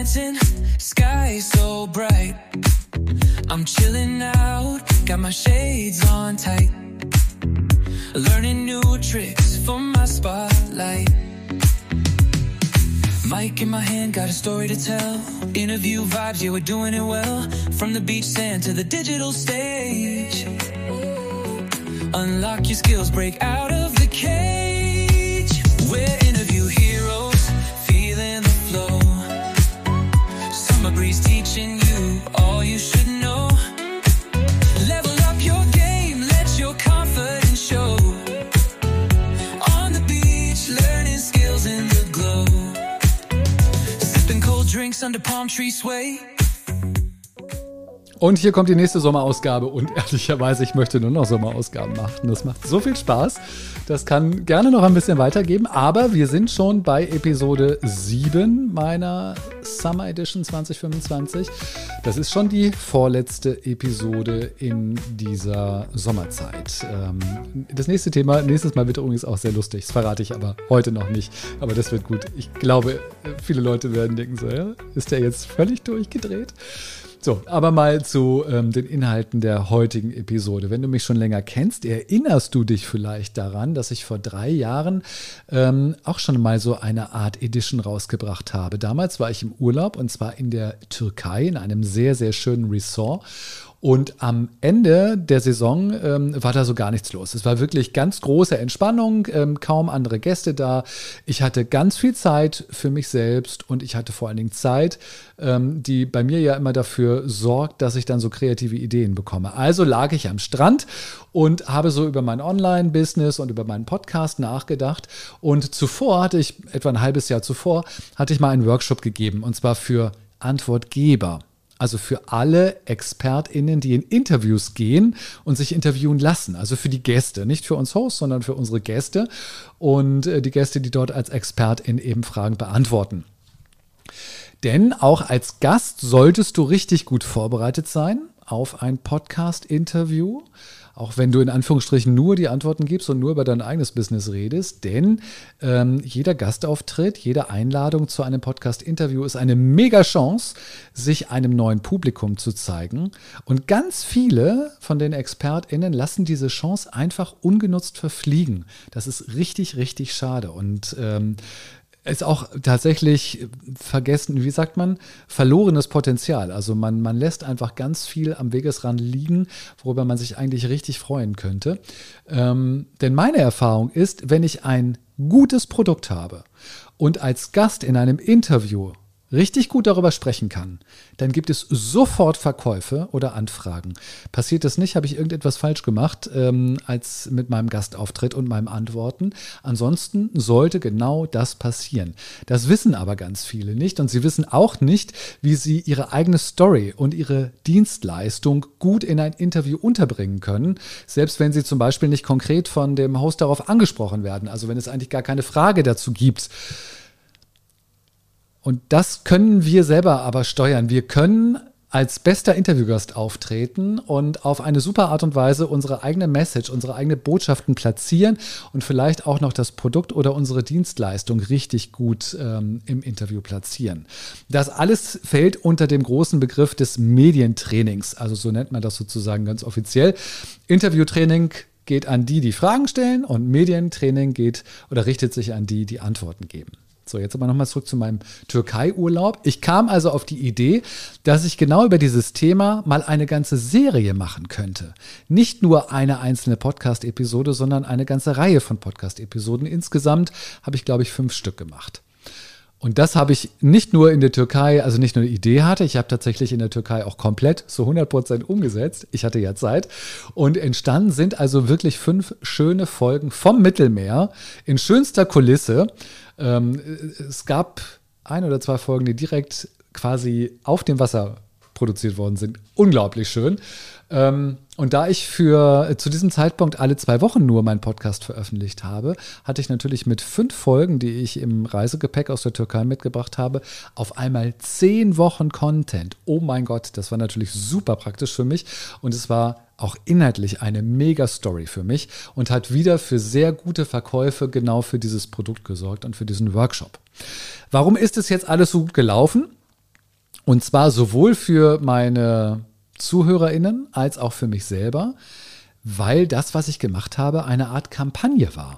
dancing, sky so bright. I'm chilling out, got my shades on tight. Learning new tricks for my spotlight. Mic in my hand, got a story to tell. Interview vibes, yeah, we're doing it well. From the beach sand to the digital stage. Unlock your skills, break out of the cage. We're interview heroes, feeling the flow. Summer breeze teaching you all you should know. Level up your game, let your confidence show. On the beach, learning skills in the glow. Sipping cold drinks under palm tree sway. Und hier kommt die nächste Sommerausgabe und ehrlicherweise, ich möchte nur noch Sommerausgaben machen. Das macht so viel Spaß. Das kann gerne noch ein bisschen weitergeben, aber wir sind schon bei Episode 7 meiner Summer Edition 2025. Das ist schon die vorletzte Episode in dieser Sommerzeit. Das nächste Thema, nächstes Mal wird übrigens auch sehr lustig. Das verrate ich aber heute noch nicht. Aber das wird gut. Ich glaube, viele Leute werden denken so, ja, ist der jetzt völlig durchgedreht? So, aber mal zu den Inhalten der heutigen Episode. Wenn du mich schon länger kennst, erinnerst du dich vielleicht daran, dass ich vor 3 Jahren auch schon mal so eine Art Edition rausgebracht habe. Damals war ich im Urlaub und zwar in der Türkei, in einem sehr, sehr schönen Resort. Und am Ende der Saison war da so gar nichts los. Es war wirklich ganz große Entspannung, kaum andere Gäste da. Ich hatte ganz viel Zeit für mich selbst und ich hatte vor allen Dingen Zeit, die bei mir ja immer dafür sorgt, dass ich dann so kreative Ideen bekomme. Also lag ich am Strand und habe so über mein Online-Business und über meinen Podcast nachgedacht. Und zuvor hatte ich, etwa ein halbes Jahr zuvor, hatte ich mal einen Workshop gegeben und zwar für Antwortgeber. Also für alle ExpertInnen, die in Interviews gehen und sich interviewen lassen. Also für die Gäste, nicht für uns Hosts, sondern für unsere Gäste und die Gäste, die dort als ExpertIn eben Fragen beantworten. Denn auch als Gast solltest du richtig gut vorbereitet sein auf ein Podcast-Interview. Auch wenn du in Anführungsstrichen nur die Antworten gibst und nur über dein eigenes Business redest. Denn jeder Gastauftritt, jede Einladung zu einem Podcast-Interview ist eine mega Chance, sich einem neuen Publikum zu zeigen. Und ganz viele von den ExpertInnen lassen diese Chance einfach ungenutzt verfliegen. Das ist richtig, richtig schade. Und ist auch tatsächlich vergessen, wie sagt man, verlorenes Potenzial. Also man lässt einfach ganz viel am Wegesrand liegen, worüber man sich eigentlich richtig freuen könnte. Denn meine Erfahrung ist, wenn ich ein gutes Produkt habe und als Gast in einem Interview richtig gut darüber sprechen kann, dann gibt es sofort Verkäufe oder Anfragen. Passiert das nicht, habe ich irgendetwas falsch gemacht als mit meinem Gastauftritt und meinem Antworten. Ansonsten sollte genau das passieren. Das wissen aber ganz viele nicht und sie wissen auch nicht, wie sie ihre eigene Story und ihre Dienstleistung gut in ein Interview unterbringen können, selbst wenn sie zum Beispiel nicht konkret von dem Host darauf angesprochen werden, also wenn es eigentlich gar keine Frage dazu gibt. Und das können wir selber aber steuern. Wir können als bester Interviewgast auftreten und auf eine super Art und Weise unsere eigene Message, unsere eigene Botschaften platzieren und vielleicht auch noch das Produkt oder unsere Dienstleistung richtig gut im Interview platzieren. Das alles fällt unter dem großen Begriff des Medientrainings. Also so nennt man das sozusagen ganz offiziell. Interviewtraining geht an die, die Fragen stellen und Medientraining geht oder richtet sich an die, die Antworten geben. So, jetzt aber nochmal zurück zu meinem Türkei-Urlaub. Ich kam also auf die Idee, dass ich genau über dieses Thema mal eine ganze Serie machen könnte. Nicht nur eine einzelne Podcast-Episode, sondern eine ganze Reihe von Podcast-Episoden. Insgesamt habe ich, glaube ich, 5 Stück gemacht. Und das habe ich nicht nur in der Türkei, also nicht nur eine Idee hatte, ich habe tatsächlich in der Türkei auch komplett zu 100% umgesetzt. Ich hatte ja Zeit. Und entstanden sind also wirklich 5 schöne Folgen vom Mittelmeer in schönster Kulisse. Es gab 1 oder 2 Folgen, die direkt quasi auf dem Wasser produziert worden sind. Unglaublich schön. Und da ich zu diesem Zeitpunkt alle 2 Wochen nur meinen Podcast veröffentlicht habe, hatte ich natürlich mit 5 Folgen, die ich im Reisegepäck aus der Türkei mitgebracht habe, auf einmal 10 Wochen Content. Oh mein Gott, das war natürlich super praktisch für mich und es war auch inhaltlich eine Mega-Story für mich und hat wieder für sehr gute Verkäufe genau für dieses Produkt gesorgt und für diesen Workshop. Warum ist es jetzt alles so gut gelaufen? Und zwar sowohl für meine ZuhörerInnen als auch für mich selber, weil das, was ich gemacht habe, eine Art Kampagne war.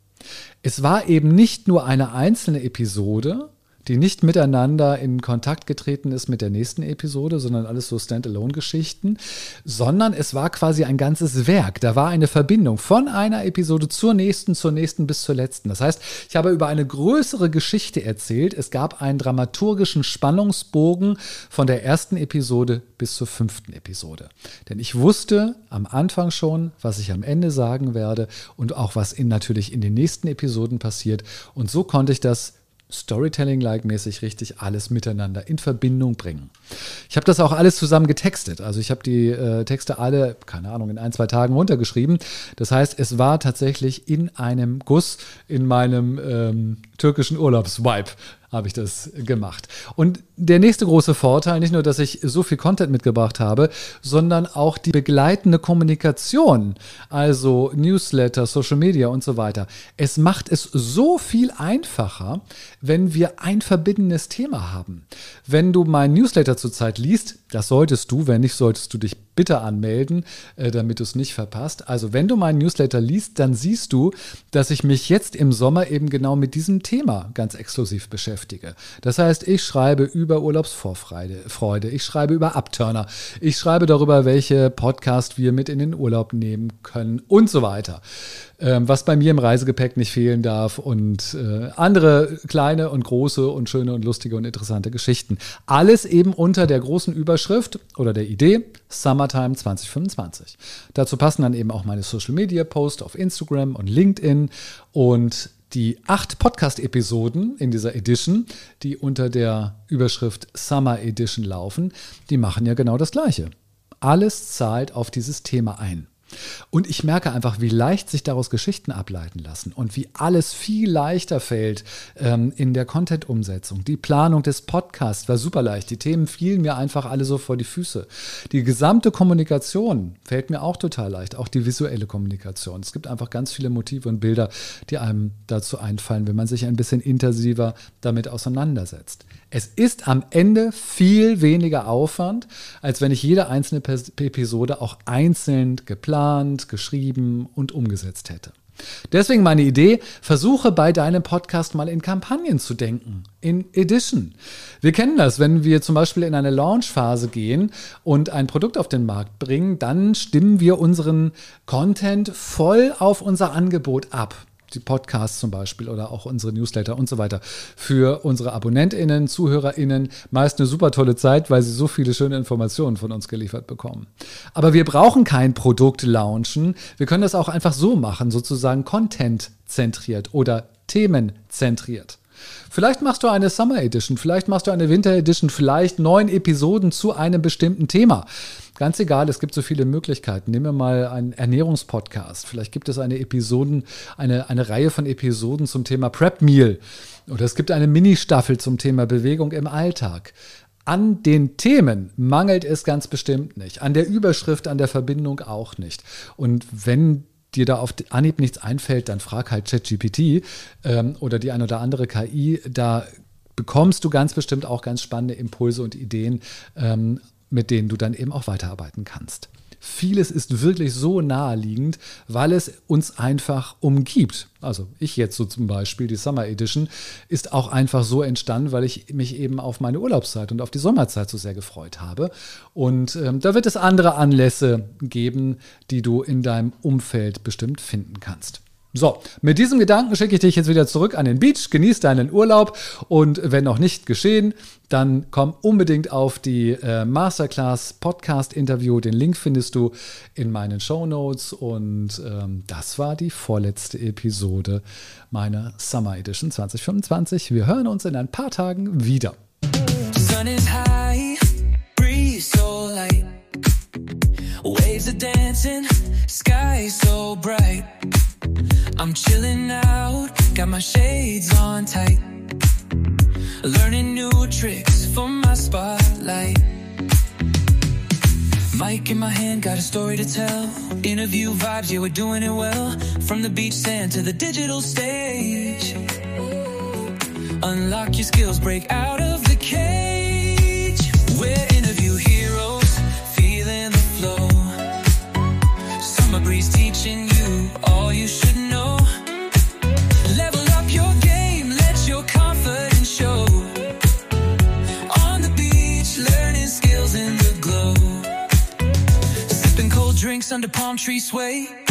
Es war eben nicht nur eine einzelne Episode, die nicht miteinander in Kontakt getreten ist mit der nächsten Episode, sondern alles so Standalone-Geschichten, sondern es war quasi ein ganzes Werk. Da war eine Verbindung von einer Episode zur nächsten bis zur letzten. Das heißt, ich habe über eine größere Geschichte erzählt. Es gab einen dramaturgischen Spannungsbogen von der ersten Episode bis zur 5. Episode. Denn ich wusste am Anfang schon, was ich am Ende sagen werde und auch was natürlich in den nächsten Episoden passiert. Und so konnte ich das Storytelling-like mäßig richtig alles miteinander in Verbindung bringen. Ich habe das auch alles zusammen getextet. Also ich habe die Texte alle, keine Ahnung, in 1-2 Tagen runtergeschrieben. Das heißt, es war tatsächlich in einem Guss in meinem türkischen Urlaubsvibe habe ich das gemacht. Und der nächste große Vorteil, nicht nur, dass ich so viel Content mitgebracht habe, sondern auch die begleitende Kommunikation, also Newsletter, Social Media und so weiter. Es macht es so viel einfacher, wenn wir ein verbindendes Thema haben. Wenn du meinen Newsletter zurzeit liest, das solltest du, wenn nicht, solltest du dich bitte anmelden, damit du es nicht verpasst. Also wenn du meinen Newsletter liest, dann siehst du, dass ich mich jetzt im Sommer eben genau mit diesem Thema ganz exklusiv beschäftige. Das heißt, ich schreibe über Urlaubsvorfreude, ich schreibe über Upturner, ich schreibe darüber, welche Podcast wir mit in den Urlaub nehmen können und so weiter. Was bei mir im Reisegepäck nicht fehlen darf und andere kleine und große und schöne und lustige und interessante Geschichten. Alles eben unter der großen Überschrift oder der Idee Summertime 2025. Dazu passen dann eben auch meine Social-Media-Posts auf Instagram und LinkedIn und die 8 Podcast-Episoden in dieser Edition, die unter der Überschrift Summer Edition laufen, die machen ja genau das Gleiche. Alles zahlt auf dieses Thema ein. Und ich merke einfach, wie leicht sich daraus Geschichten ableiten lassen und wie alles viel leichter fällt in der Content-Umsetzung. Die Planung des Podcasts war super leicht. Die Themen fielen mir einfach alle so vor die Füße. Die gesamte Kommunikation fällt mir auch total leicht, auch die visuelle Kommunikation. Es gibt einfach ganz viele Motive und Bilder, die einem dazu einfallen, wenn man sich ein bisschen intensiver damit auseinandersetzt. Es ist am Ende viel weniger Aufwand, als wenn ich jede einzelne Episode auch einzeln geplant, geschrieben und umgesetzt hätte. Deswegen meine Idee, versuche bei deinem Podcast mal in Kampagnen zu denken, in Edition. Wir kennen das, wenn wir zum Beispiel in eine Launchphase gehen und ein Produkt auf den Markt bringen, dann stimmen wir unseren Content voll auf unser Angebot ab. Die Podcasts zum Beispiel oder auch unsere Newsletter und so weiter. Für unsere AbonnentInnen, ZuhörerInnen meist eine super tolle Zeit, weil sie so viele schöne Informationen von uns geliefert bekommen. Aber wir brauchen kein Produkt launchen. Wir können das auch einfach so machen, sozusagen Content-zentriert oder themenzentriert. Vielleicht machst du eine Summer Edition, vielleicht machst du eine Winter Edition, vielleicht 9 Episoden zu einem bestimmten Thema. Ganz egal, es gibt so viele Möglichkeiten. Nehmen wir mal einen Ernährungspodcast. Vielleicht gibt es eine Reihe von Episoden zum Thema Prep Meal. Oder es gibt eine Ministaffel zum Thema Bewegung im Alltag. An den Themen mangelt es ganz bestimmt nicht. An der Überschrift, an der Verbindung auch nicht. Und wenn dir da auf Anhieb nichts einfällt, dann frag halt ChatGPT oder die ein oder andere KI. Da bekommst du ganz bestimmt auch ganz spannende Impulse und Ideen, mit denen du dann eben auch weiterarbeiten kannst. Vieles ist wirklich so naheliegend, weil es uns einfach umgibt. Also ich jetzt so zum Beispiel, die Summer Edition ist auch einfach so entstanden, weil ich mich eben auf meine Urlaubszeit und auf die Sommerzeit so sehr gefreut habe. Und da wird es andere Anlässe geben, die du in deinem Umfeld bestimmt finden kannst. So, mit diesem Gedanken schicke ich dich jetzt wieder zurück an den Beach, genieß deinen Urlaub und wenn noch nicht geschehen, dann komm unbedingt auf die Masterclass Podcast Interview. Den Link findest du in meinen Shownotes und das war die vorletzte Episode meiner Summer Edition 2025. Wir hören uns in ein paar Tagen wieder. Sun is high, breeze so light, waves are dancing, sky so bright. I'm chilling out, got my shades on tight, learning new tricks for my spotlight. Mic in my hand, got a story to tell. Interview vibes, yeah, we're doing it well. From the beach sand to the digital stage. Unlock your skills, break out of the cage. drinks under palm trees sway.